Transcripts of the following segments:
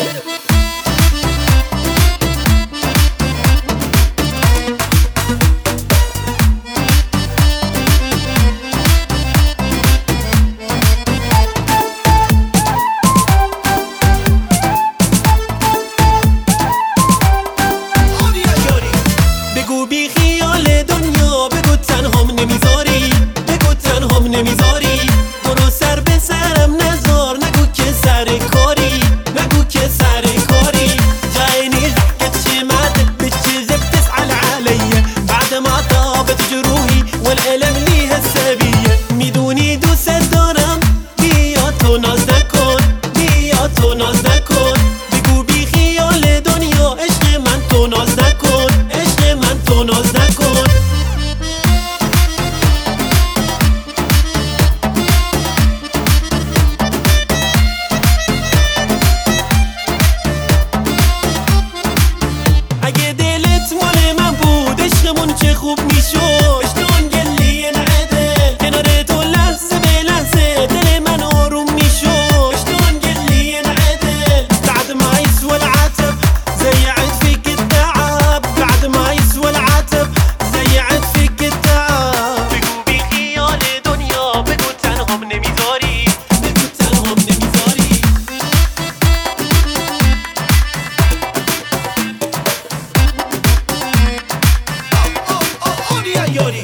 بگو بی خیال دنیا، بگو تنهام نمیذاری، بگو تنهام نمیذاری. برو سر به سرم نذار، نگو که سر کاری، نگو که سر کاری. جايني ضحكة شماتك بالجذب بتسأل علي بعد ما طابت جروحي والألم ليها السبية. میدونی دوست دارم، بیا تو ناز نکن، بیا تو ناز نکن. بگو بی خیال دنیا، عشق من تو ناز نکن، عشق من تو ناز نکن. اگه دلت مال من بود عشقمون چه خوب میشد. اشتون گلی انعدل کنار تو لحظه به لحظه دل من آروم میشد. اشتون گلی انعدل بعد ما يسوى العتب زيعت فيك التعب، بعد ما يسوى العتب زيعت فيك التعب. بگو بی خیال دنیا، بگو تنهام نمیذاری، بگو تنهام نمیذاری. یاری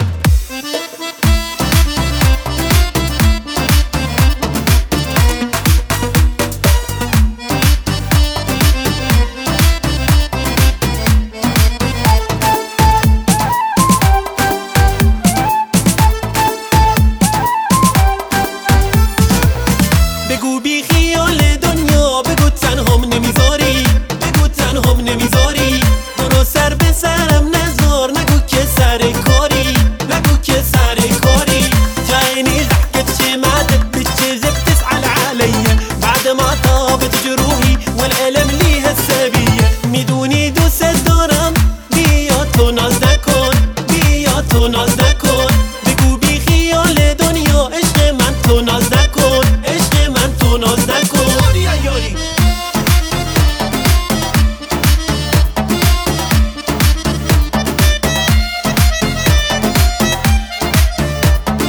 بگو بی خیال دنیا، بگو تنهام نمیذاری، بگو تنهام نمیذاری. برو سر به سرم نذار، نگو که سر کاری، نگو که سر کاری. جايني ضحكة شماتك بالجذب بتسأل علي بعد ما طابت جروحي والألم ليها السبية. میدونی دوست دارم، بیا تو ناز نکن، بیا تو ناز نکن. بگو بی خیال دنیا، عشق من تو ناز نکن، عشق من تو ناز نکن.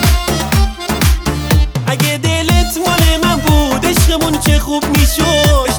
اگه دلت مال من بود عشقمون چه خوب میشد.